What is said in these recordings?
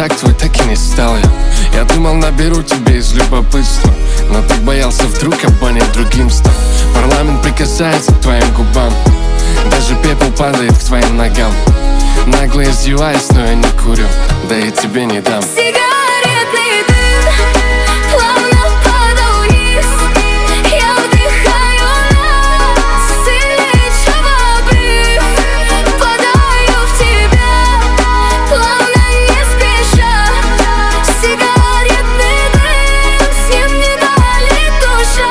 контакт твой так и не стал я. Я думал, наберу тебе из любопытства, но ты боялся, вдруг абонент другим стал. Парламент прикасается к твоим губам, даже пепел падает к твоим ногам. Нагло издеваюсь, но я не курю, да и тебе не дам. Сигаретный дым плавно падал вниз. Я вдыхаю нас, сильнее, чем обрыв. Падаю в тебя, плавно, не спеша. Сигаретный дым, с ним не болит душа.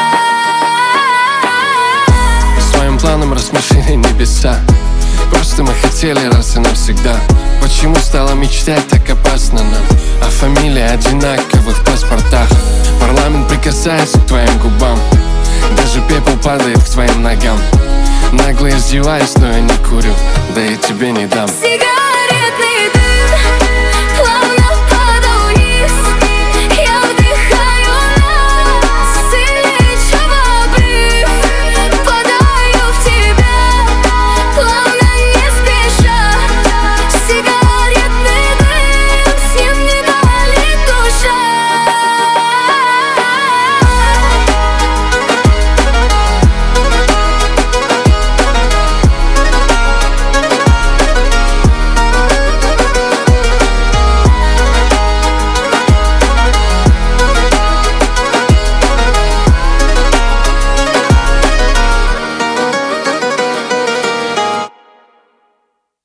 Своим планом рассмешили небеса. Просто мы хотели раз и навсегда. Почему стало мечтать так опасно нам? А фамилии одинаковы в паспортах. Парламент прикасается к твоим губам, даже пепел падает к твоим ногам. Нагло издеваюсь, но я не курю, да и тебе не дам.